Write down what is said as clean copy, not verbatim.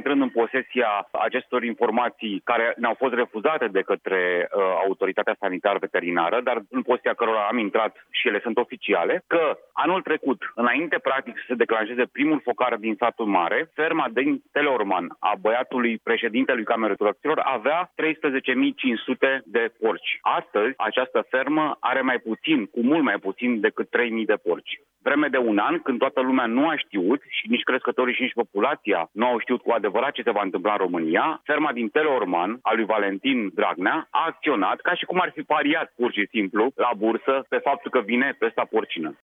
intrând în posesia acestor informații care ne-au fost refuzate de către autoritatea sanitar veterinară, dar în posesia cărora am intrat și ele sunt oficiale, că anul trecut, înainte practic să se declanșeze primul focar din satul mare, ferma din Teleorman a băiatului președintelui Camerei Turăților avea 13.500 de porci. Astăzi, această fermă are mai puțin, cu mult mai puțin decât 3.000 de porci. Vreme de un an, când toată lumea nu a știut și nici crescătorii și nici populația nu au știut cu adevărat ce se va întâmpla în România, ferma din Teleorman, a lui Valentin Dragnea, a acționat ca și cum ar fi pariat pur și simplu la bursă pe faptul că vine pesta porcină.